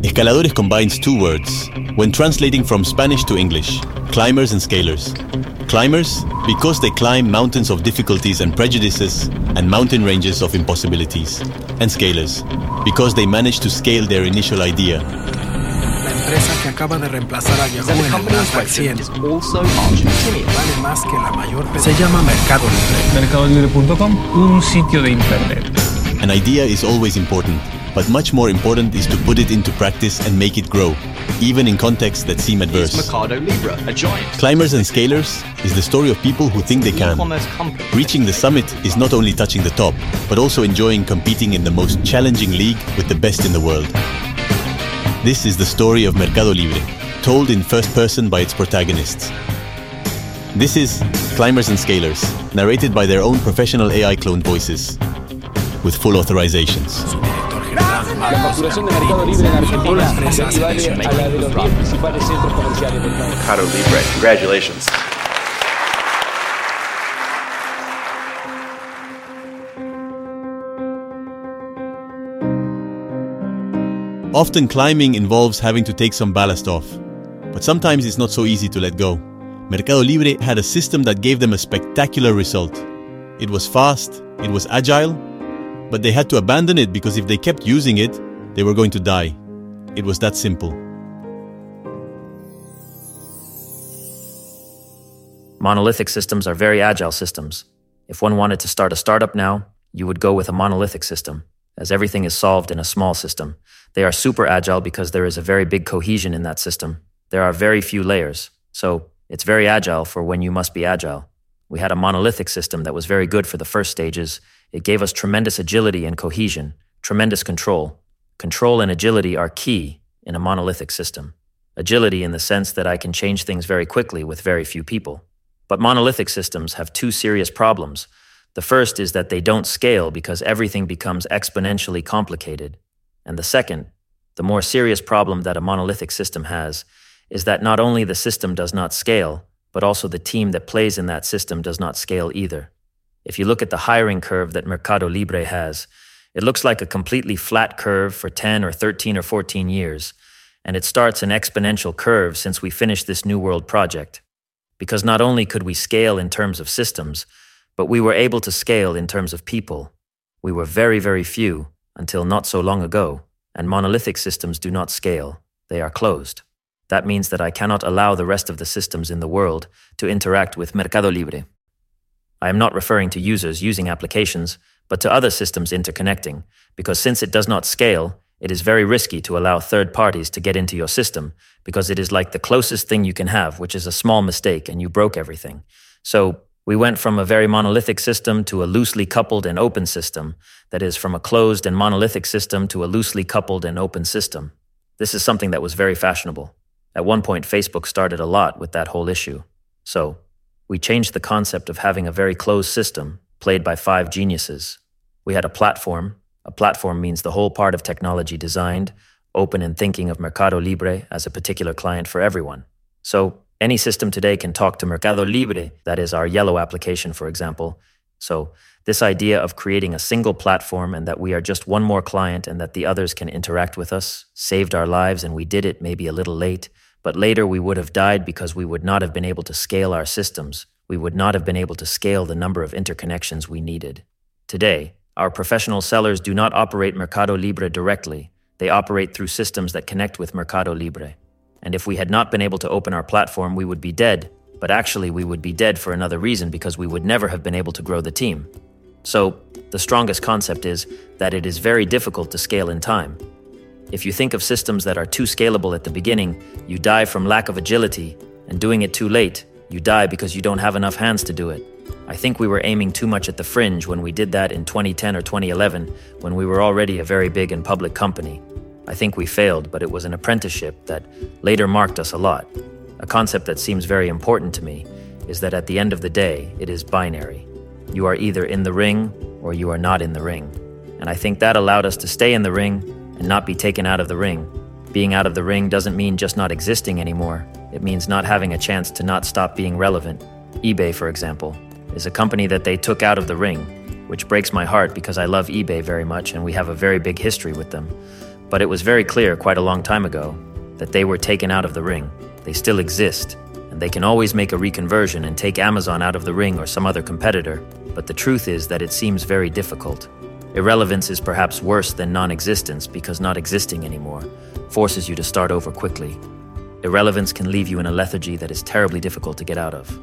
Escaladores combines two words, when translating from Spanish to English, climbers and scalers. Climbers, because they climb mountains of difficulties and prejudices and mountain ranges of impossibilities. And scalers, because they manage to scale their initial idea. La empresa que acaba de reemplazar a Yahoo en el Nasdaq 100 vale más que la mayor. Se llama Mercado Libre. Mercadolibre.com, un sitio de internet. An idea is always important, but much more important is to put it into practice and make it grow, even in contexts that seem adverse. Mercado Libre, a giant Climbers and Scalers is the story of people who think they can. e-commerce company. Reaching the summit is not only touching the top, but also enjoying competing in the most challenging league with the best in the world. This is the story of Mercado Libre, told in first person by its protagonists. This is Climbers and Scalers, narrated by their own professional AI cloned voices, with full authorizations. La facturación de Mercado Libre en Argentina equivale a la de los 10 principales centros comerciales del país. Mercado Libre, congratulations. Often climbing involves having to take some ballast off, but sometimes it's not so easy to let go. Mercado Libre had a system that gave them a spectacular result. It was fast, it was agile, but they had to abandon it because if they kept using it, they were going to die. It was that simple. Monolithic systems are very agile systems. If one wanted to start a startup now, you would go with a monolithic system, as everything is solved in a small system. They are super agile because there is a very big cohesion in that system. There are very few layers, so it's very agile for when you must be agile. We had a monolithic system that was very good for the first stages. It gave us tremendous agility and cohesion, tremendous control. Control and agility are key in a monolithic system. Agility in the sense that I can change things very quickly with very few people. But monolithic systems have two serious problems. The first is that they don't scale because everything becomes exponentially complicated. And the second, the more serious problem that a monolithic system has, is that not only the system does not scale, but also the team that plays in that system does not scale either. If you look at the hiring curve that Mercado Libre has, it looks like a completely flat curve for 10 or 13 or 14 years, and it starts an exponential curve since we finished this New World project. Because not only could we scale in terms of systems, but we were able to scale in terms of people. We were very, very few until not so long ago, and monolithic systems do not scale. They are closed. That means that I cannot allow the rest of the systems in the world to interact with Mercado Libre. I am not referring to users using applications, but to other systems interconnecting, because since it does not scale, it is very risky to allow third parties to get into your system, because it is like the closest thing you can have, which is a small mistake and you broke everything. So we went from a very monolithic system to a loosely coupled and open system, that is, from a closed and monolithic system to a loosely coupled and open system. This is something that was very fashionable. At one point, Facebook started a lot with that whole issue. So we changed the concept of having a very closed system, played by 5 geniuses. We had a platform. A platform means the whole part of technology designed, open and thinking of Mercado Libre as a particular client for everyone. So any system today can talk to Mercado Libre, that is our yellow application, for example. So this idea of creating a single platform and that we are just one more client and that the others can interact with us saved our lives, and we did it maybe a little late, but later we would have died because we would not have been able to scale our systems. We would not have been able to scale the number of interconnections we needed. Today, our professional sellers do not operate Mercado Libre directly. They operate through systems that connect with Mercado Libre. And if we had not been able to open our platform, we would be dead. But actually, we would be dead for another reason, because we would never have been able to grow the team. So, the strongest concept is that it is very difficult to scale in time. If you think of systems that are too scalable at the beginning, you die from lack of agility, and doing it too late, you die because you don't have enough hands to do it. I think we were aiming too much at the fringe when we did that in 2010 or 2011, when we were already a very big and public company. I think we failed, but it was an apprenticeship that later marked us a lot. A concept that seems very important to me is that at the end of the day, it is binary. You are either in the ring or you are not in the ring. And I think that allowed us to stay in the ring and not be taken out of the ring. Being out of the ring doesn't mean just not existing anymore. It means not having a chance to not stop being relevant. eBay, for example, is a company that they took out of the ring, which breaks my heart because I love eBay very much and we have a very big history with them. But it was very clear quite a long time ago that they were taken out of the ring. They still exist, and they can always make a reconversion and take Amazon out of the ring or some other competitor, but the truth is that it seems very difficult. Irrelevance is perhaps worse than non-existence because not existing anymore forces you to start over quickly. Irrelevance can leave you in a lethargy that is terribly difficult to get out of.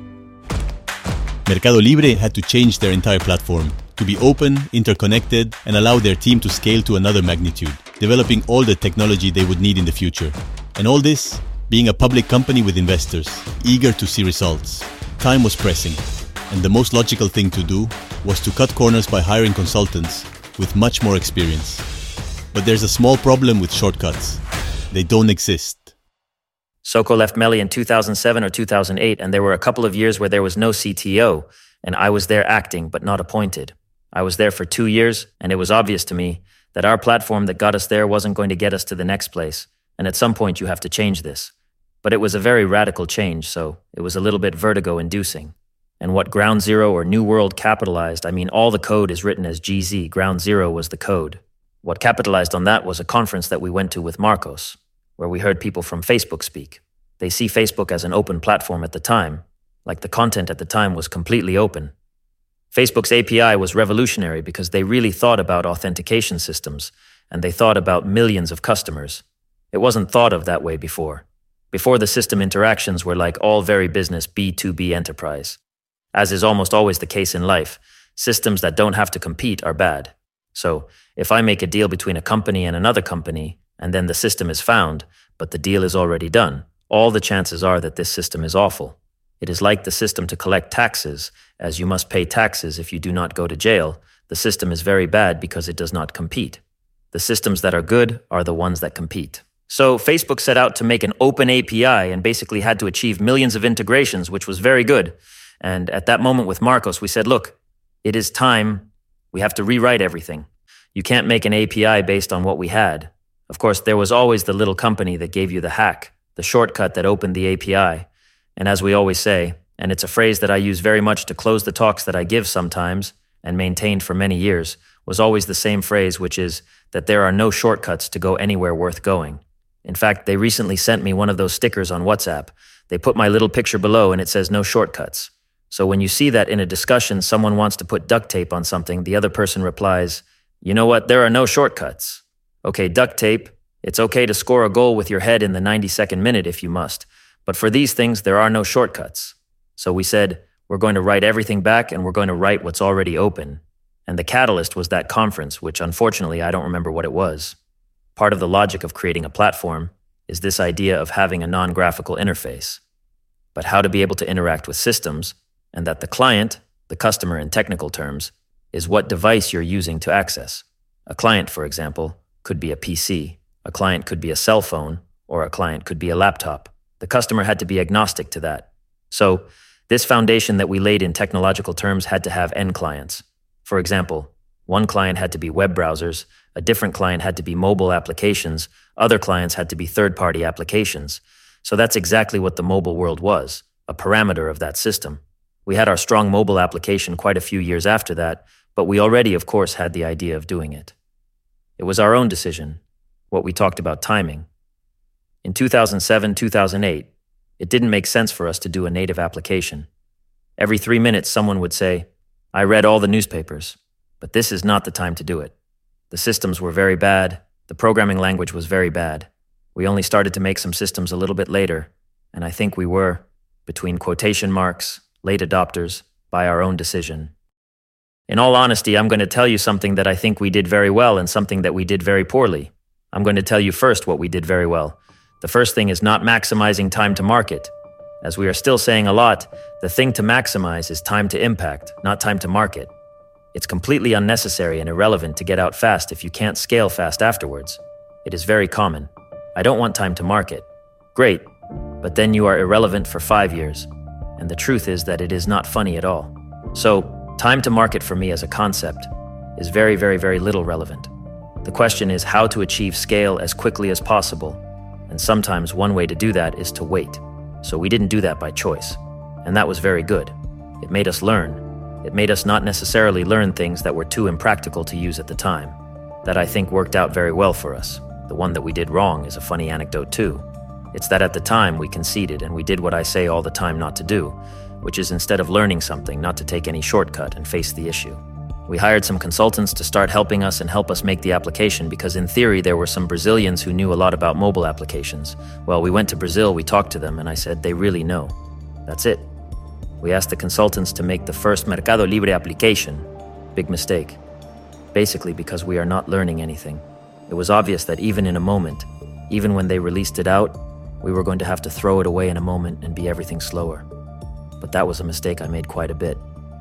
Mercado Libre had to change their entire platform to be open, interconnected, and allow their team to scale to another magnitude, developing all the technology they would need in the future. And all this, being a public company with investors, eager to see results. Time was pressing, and the most logical thing to do was to cut corners by hiring consultants with much more experience. But there's a small problem with shortcuts. They don't exist. Soko left Meli in 2007 or 2008, and there were a couple of years where there was no CTO, and I was there acting but not appointed. I was there for 2 years, and it was obvious to me that our platform that got us there wasn't going to get us to the next place, and at some point you have to change this. But it was a very radical change, so it was a little bit vertigo-inducing. And what Ground Zero or New World capitalized, I mean, all the code is written as GZ. Ground Zero was the code. What capitalized on that was a conference that we went to with Marcos, where we heard people from Facebook speak. They see Facebook as an open platform at the time, like the content at the time was completely open. Facebook's API was revolutionary because they really thought about authentication systems, and they thought about millions of customers. It wasn't thought of that way before. Before, the system interactions were like all very business B2B enterprise. As is almost always the case in life, systems that don't have to compete are bad. So, if I make a deal between a company and another company, and then the system is found, but the deal is already done, all the chances are that this system is awful. It is like the system to collect taxes, as you must pay taxes if you do not go to jail. The system is very bad because it does not compete. The systems that are good are the ones that compete. So Facebook set out to make an open API and basically had to achieve millions of integrations, which was very good. And at that moment with Marcos, we said, look, it is time. We have to rewrite everything. You can't make an API based on what we had. Of course, there was always the little company that gave you the hack, the shortcut that opened the API. And as we always say, and it's a phrase that I use very much to close the talks that I give sometimes and maintained for many years, was always the same phrase, which is that there are no shortcuts to go anywhere worth going. In fact, they recently sent me one of those stickers on WhatsApp. They put my little picture below and it says no shortcuts. So when you see that in a discussion, someone wants to put duct tape on something, the other person replies, you know what, there are no shortcuts. Okay, duct tape, it's okay to score a goal with your head in the 92nd minute if you must. But for these things, there are no shortcuts. So we said, we're going to write everything back and we're going to write what's already open. And the catalyst was that conference, which unfortunately I don't remember what it was. Part of the logic of creating a platform is this idea of having a non-graphical interface. But how to be able to interact with systems, and that the client, the customer in technical terms, is what device you're using to access. A client, for example, could be a PC. A client could be a cell phone, or a client could be a laptop. The customer had to be agnostic to that. So, this foundation that we laid in technological terms had to have end clients. For example, one client had to be web browsers, a different client had to be mobile applications, other clients had to be third-party applications. So that's exactly what the mobile world was, a parameter of that system. We had our strong mobile application quite a few years after that, but we already, of course, had the idea of doing it. It was our own decision, what we talked about timing. In 2007, 2008, it didn't make sense for us to do a native application. Every 3 minutes, someone would say, I read all the newspapers, but this is not the time to do it. The systems were very bad. The programming language was very bad. We only started to make some systems a little bit later, and I think we were, between quotation marks, late adopters, by our own decision. In all honesty, I'm going to tell you something that I think we did very well and something that we did very poorly. I'm going to tell you first what we did very well. The first thing is not maximizing time to market. As we are still saying a lot, the thing to maximize is time to impact, not time to market. It's completely unnecessary and irrelevant to get out fast if you can't scale fast afterwards. It is very common. I don't want time to market. Great, but then you are irrelevant for 5 years. And the truth is that it is not funny at all. So, time to market for me as a concept is very, very, very little relevant. The question is how to achieve scale as quickly as possible. And sometimes one way to do that is to wait. So we didn't do that by choice. And that was very good. It made us learn. It made us not necessarily learn things that were too impractical to use at the time. that I think worked out very well for us. The one that we did wrong is a funny anecdote too. It's that at the time we conceded and we did what I say all the time not to do, which is instead of learning something, not to take any shortcut and face the issue. We hired some consultants to start helping us and help us make the application because in theory there were some Brazilians who knew a lot about mobile applications. Well, we went to Brazil, we talked to them, and I said, they really know. That's it. We asked the consultants to make the first Mercado Libre application. Big mistake. Basically because we are not learning anything. It was obvious that even in a moment, even when they released it out, we were going to have to throw it away in a moment and be everything slower. But that was a mistake I made quite a bit.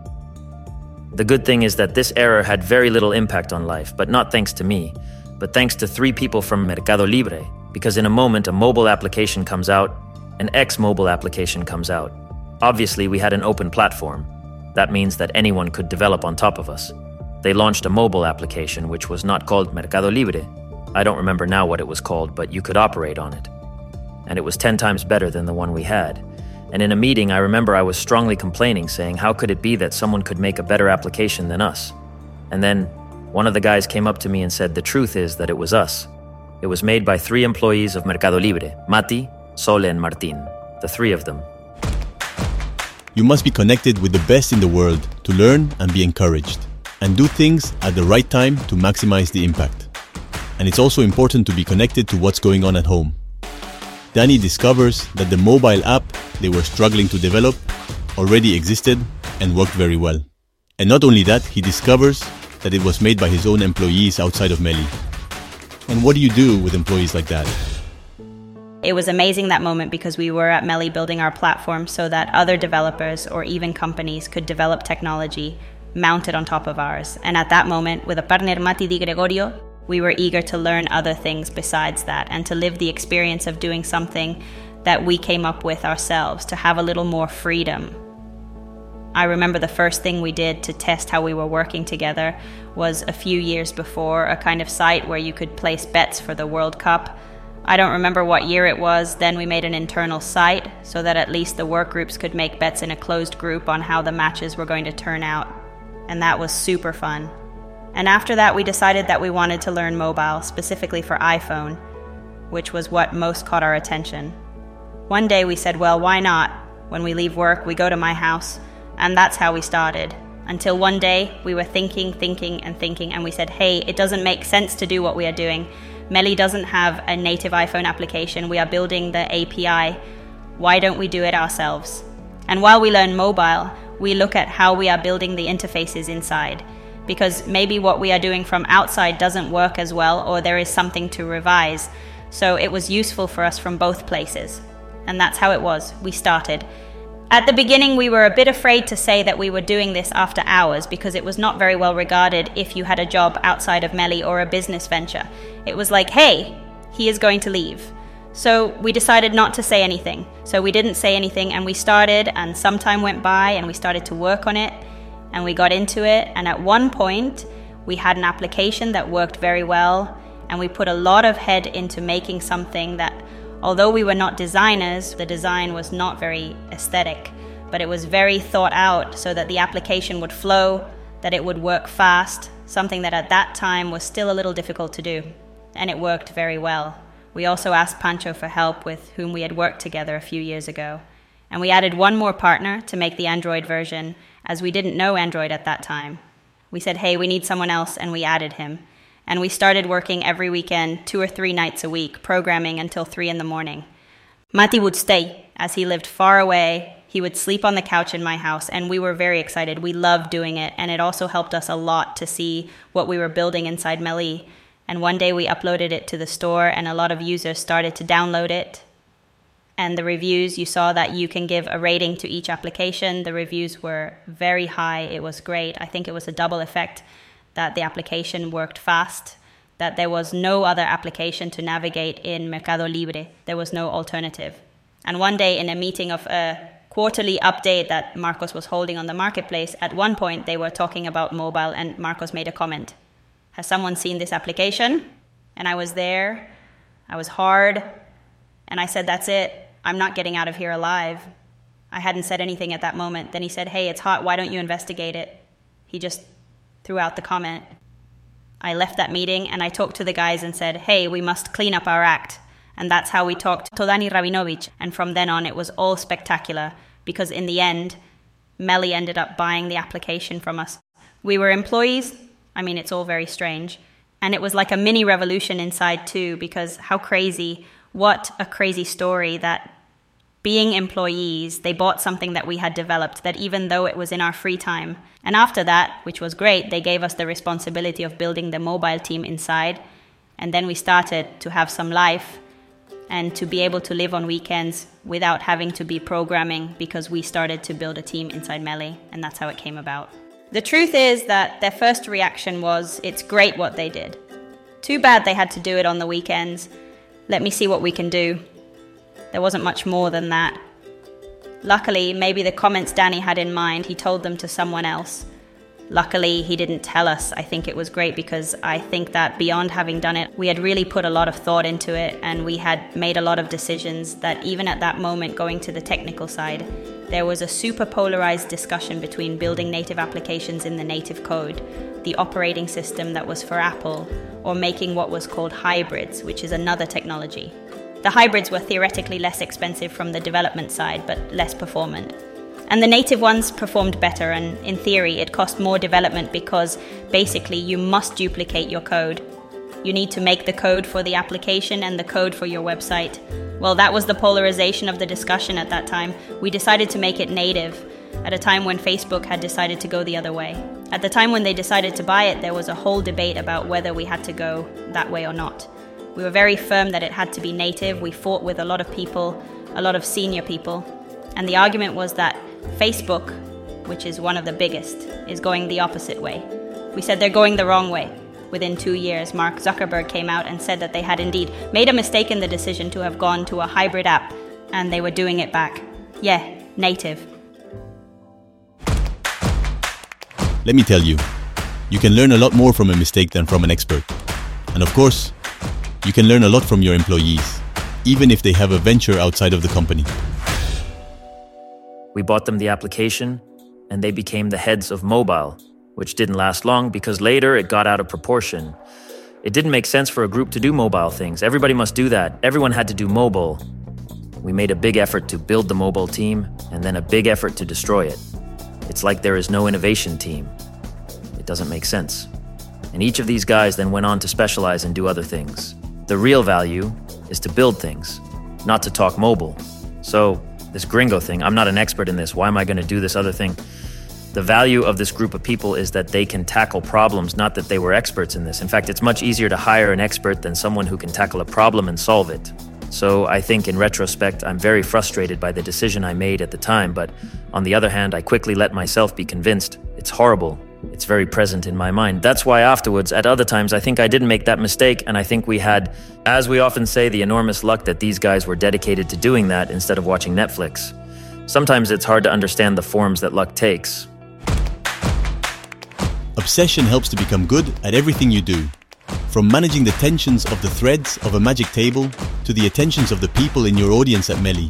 The good thing is that this error had very little impact on life, but not thanks to me, but thanks to 3 people from Mercado Libre, because in a moment a mobile application comes out, an ex-mobile application comes out. Obviously, we had an open platform. That means that anyone could develop on top of us. They launched a mobile application which was not called Mercado Libre. I don't remember now what it was called, but you could operate on it. And it was 10 times better than the one we had. And in a meeting, I remember I was strongly complaining, saying, how could it be that someone could make a better application than us? And then one of the guys came up to me and said, the truth is that it was us. It was made by 3 employees of Mercado Libre, Mati, Sole, and Martin, the 3 of them. You must be connected with the best in the world to learn and be encouraged, and do things at the right time to maximize the impact. And it's also important to be connected to what's going on at home. Danny discovers that the mobile app they were struggling to develop already existed and worked very well. And not only that, he discovers that it was made by his own employees outside of Meli. And what do you do with employees like that? It was amazing that moment because we were at Meli building our platform so that other developers or even companies could develop technology mounted on top of ours. And at that moment, with a partner Mati Di Gregorio, we were eager to learn other things besides that and to live the experience of doing something that we came up with ourselves, to have a little more freedom. I remember the first thing we did to test how we were working together was a few years before, a kind of site where you could place bets for the World Cup. I don't remember what year it was. Then we made an internal site so that at least the work groups could make bets in a closed group on how the matches were going to turn out. And that was super fun. And after that, we decided that we wanted to learn mobile, specifically for iPhone, which was what most caught our attention. One day we said, well, why not? When we leave work, we go to my house, and that's how we started. Until one day, we were thinking, and we said, hey, it doesn't make sense to do what we are doing. Meli doesn't have a native iPhone application. We are building the API. Why don't we do it ourselves? And while we learn mobile, we look at how we are building the interfaces inside. Because maybe what we are doing from outside doesn't work as well, or there is something to revise. So it was useful for us from both places. And that's how it was. We started. At the beginning, we were a bit afraid to say that we were doing this after hours because it was not very well regarded if you had a job outside of Meli or a business venture. It was like, hey, he is going to leave. So we decided not to say anything. So we didn't say anything and we started, and some time went by and we started to work on it. And we got into it, and at one point, we had an application that worked very well, and we put a lot of head into making something that, although we were not designers, the design was not very aesthetic, but it was very thought out so that the application would flow, that it would work fast, something that at that time was still a little difficult to do, and it worked very well. We also asked Pancho for help, with whom we had worked together a few years ago. And we added one more partner to make the Android version, as we didn't know Android at that time. We said, hey, we need someone else, and we added him. And we started working every weekend, 2 or 3 nights a week, programming until 3 in the morning. Mati would stay, as he lived far away. He would sleep on the couch in my house, and we were very excited. We loved doing it, and it also helped us a lot to see what we were building inside Meli. And one day we uploaded it to the store, and a lot of users started to download it. And the reviews, you saw that you can give a rating to each application. The reviews were very high. It was great. I think it was a double effect that the application worked fast, that there was no other application to navigate in Mercado Libre. There was no alternative. And one day in a meeting of a quarterly update that Marcos was holding on the marketplace, at one point they were talking about mobile, and Marcos made a comment. Has someone seen this application? And I was there. I was hard. And I said, that's it. I'm not getting out of here alive. I hadn't said anything at that moment. Then he said, hey, it's hot. Why don't you investigate it? He just threw out the comment. I left that meeting and I talked to the guys and said, hey, we must clean up our act. And that's how we talked to Dani Rabinovich. And from then on, it was all spectacular because in the end, Melli ended up buying the application from us. We were employees. I mean, it's all very strange. And it was like a mini revolution inside too, because what a crazy story that being employees, they bought something that we had developed that even though it was in our free time. And after that, which was great, they gave us the responsibility of building the mobile team inside. And then we started to have some life and to be able to live on weekends without having to be programming because we started to build a team inside Melli, and that's how it came about. The truth is that their first reaction was, it's great what they did. Too bad they had to do it on the weekends. Let me see what we can do. There wasn't much more than that. Luckily, maybe the comments Danny had in mind, he told them to someone else. Luckily, he didn't tell us. I think it was great because I think that beyond having done it, we had really put a lot of thought into it and we had made a lot of decisions that even at that moment, going to the technical side, there was a super polarized discussion between building native applications in the native code, the operating system that was for Apple, or making what was called hybrids, which is another technology. The hybrids were theoretically less expensive from the development side, but less performant. And the native ones performed better, and in theory, it cost more development because basically you must duplicate your code. You need to make the code for the application and the code for your website. Well, that was the polarization of the discussion at that time. We decided to make it native at a time when Facebook had decided to go the other way. At the time when they decided to buy it, there was a whole debate about whether we had to go that way or not. We were very firm that it had to be native. We fought with a lot of people, a lot of senior people. And the argument was that Facebook, which is one of the biggest, is going the opposite way. We said they're going the wrong way. Within 2 years, Mark Zuckerberg came out and said that they had indeed made a mistake in the decision to have gone to a hybrid app, and they were doing it back. Yeah, native. Let me tell you, you can learn a lot more from a mistake than from an expert. And of course, you can learn a lot from your employees, even if they have a venture outside of the company. We bought them the application, and they became the heads of mobile, which didn't last long because later it got out of proportion. It didn't make sense for a group to do mobile things. Everybody must do that. Everyone had to do mobile. We made a big effort to build the mobile team, and then a big effort to destroy it. It's like there is no innovation team. It doesn't make sense. And each of these guys then went on to specialize and do other things. The real value is to build things, not to talk mobile. So, this gringo thing, I'm not an expert in this, why am I going to do this other thing? The value of this group of people is that they can tackle problems, not that they were experts in this. In fact, it's much easier to hire an expert than someone who can tackle a problem and solve it. So I think in retrospect, I'm very frustrated by the decision I made at the time, but on the other hand, I quickly let myself be convinced. It's horrible. It's very present in my mind. That's why afterwards, at other times, I think I didn't make that mistake, and I think we had, as we often say, the enormous luck that these guys were dedicated to doing that instead of watching Netflix. Sometimes it's hard to understand the forms that luck takes. Obsession helps to become good at everything you do. From managing the tensions of the threads of a magic table to the attentions of the people in your audience at Melli.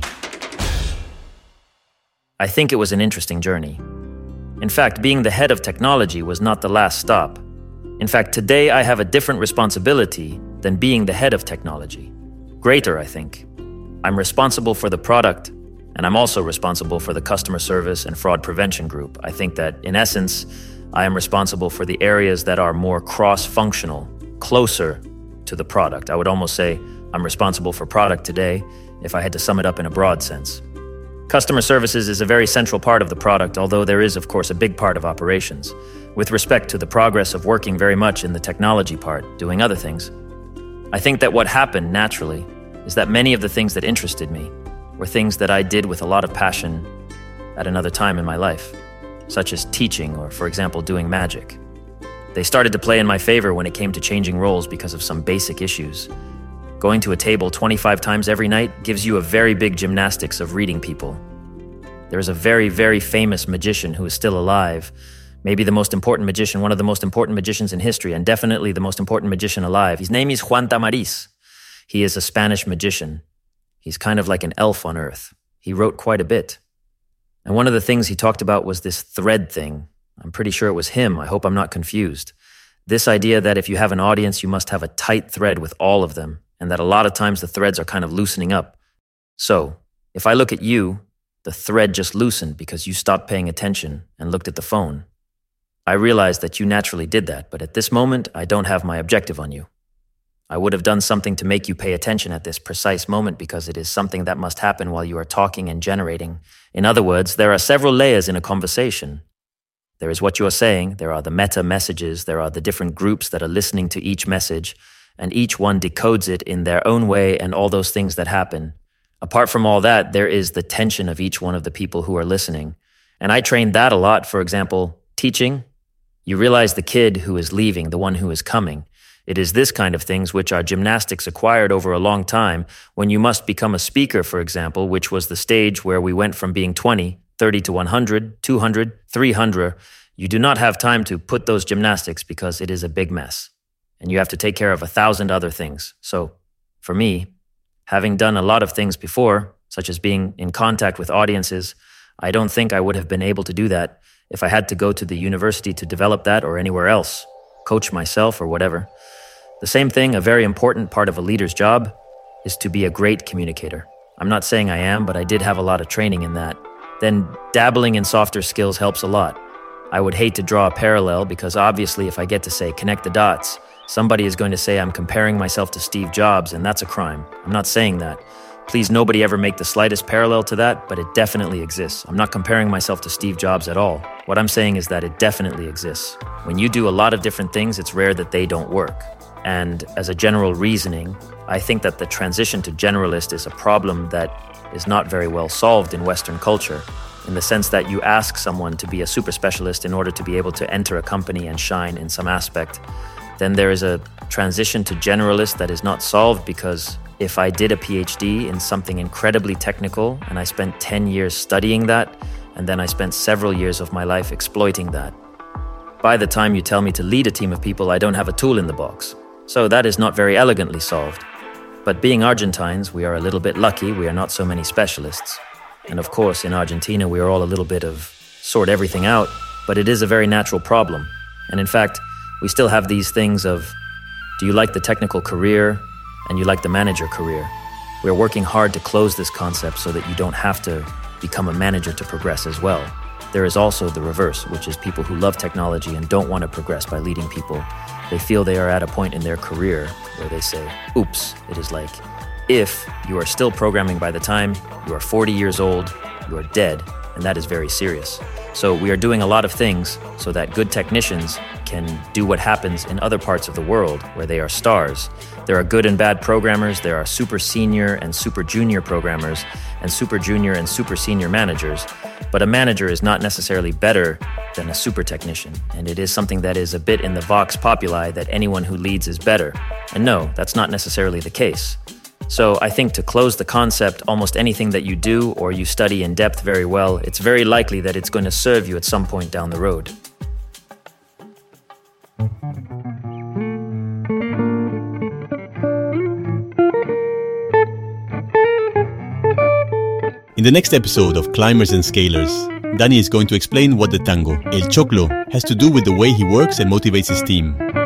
I think it was an interesting journey. In fact, being the head of technology was not the last stop. In fact, today I have a different responsibility than being the head of technology. Greater, I think. I'm responsible for the product, and I'm also responsible for the customer service and fraud prevention group. I think that, in essence, I am responsible for the areas that are more cross-functional, closer to the product. I would almost say I'm responsible for product today if I had to sum it up in a broad sense. Customer services is a very central part of the product, although there is, of course, a big part of operations. With respect to the progress of working very much in the technology part, doing other things, I think that what happened naturally is that many of the things that interested me were things that I did with a lot of passion at another time in my life, such as teaching or, for example, doing magic. They started to play in my favor when it came to changing roles because of some basic issues. Going to a table 25 times every night gives you a very big gymnastics of reading people. There is a very, very famous magician who is still alive, maybe the most important magician, one of the most important magicians in history, and definitely the most important magician alive. His name is Juan Tamariz. He is a Spanish magician. He's kind of like an elf on earth. He wrote quite a bit. And one of the things he talked about was this thread thing. I'm pretty sure it was him. I hope I'm not confused. This idea that if you have an audience, you must have a tight thread with all of them, and that a lot of times the threads are kind of loosening up. So, if I look at you, the thread just loosened because you stopped paying attention and looked at the phone. I realize that you naturally did that, but at this moment, I don't have my objective on you. I would have done something to make you pay attention at this precise moment because it is something that must happen while you are talking and generating. In other words, there are several layers in a conversation. There is what you are saying, there are the meta messages, there are the different groups that are listening to each message, and each one decodes it in their own way and all those things that happen. Apart from all that, there is the tension of each one of the people who are listening. And I trained that a lot. For example, teaching. You realize the kid who is leaving, the one who is coming. It is this kind of things which are gymnastics acquired over a long time when you must become a speaker, for example, which was the stage where we went from being 20, 30 to 100, 200, 300. You do not have time to put those gymnastics because it is a big mess. And you have to take care of 1,000 other things. So, for me, having done a lot of things before, such as being in contact with audiences, I don't think I would have been able to do that if I had to go to the university to develop that or anywhere else, coach myself or whatever. The same thing, a very important part of a leader's job, is to be a great communicator. I'm not saying I am, but I did have a lot of training in that. Then dabbling in softer skills helps a lot. I would hate to draw a parallel because obviously if I get to say connect the dots, somebody is going to say I'm comparing myself to Steve Jobs, and that's a crime. I'm not saying that. Please, nobody ever make the slightest parallel to that, but it definitely exists. I'm not comparing myself to Steve Jobs at all. What I'm saying is that it definitely exists. When you do a lot of different things, it's rare that they don't work. And as a general reasoning, I think that the transition to generalist is a problem that is not very well solved in Western culture, in the sense that you ask someone to be a super specialist in order to be able to enter a company and shine in some aspect. Then there is a transition to generalist that is not solved because if I did a PhD in something incredibly technical and I spent 10 years studying that, and then I spent several years of my life exploiting that, by the time you tell me to lead a team of people, I don't have a tool in the box. So that is not very elegantly solved. But being Argentines, we are a little bit lucky. We are not so many specialists. And of course, in Argentina, we are all a little bit of sort everything out, but it is a very natural problem. And in fact, we still have these things of, do you like the technical career and you like the manager career? We're working hard to close this concept so that you don't have to become a manager to progress as well. There is also the reverse, which is people who love technology and don't want to progress by leading people. They feel they are at a point in their career where they say, oops, it is like, if you are still programming by the time you are 40 years old, you are dead, and that is very serious. So we are doing a lot of things so that good technicians can do what happens in other parts of the world where they are stars. There are good and bad programmers, there are super senior and super junior programmers, and super junior and super senior managers. But a manager is not necessarily better than a super technician, and it is something that is a bit in the vox populi that anyone who leads is better. And no, that's not necessarily the case. So I think to close the concept, almost anything that you do or you study in depth very well, it's very likely that it's going to serve you at some point down the road. In the next episode of Climbers and Scalers, Dani is going to explain what the tango, El Choclo, has to do with the way he works and motivates his team.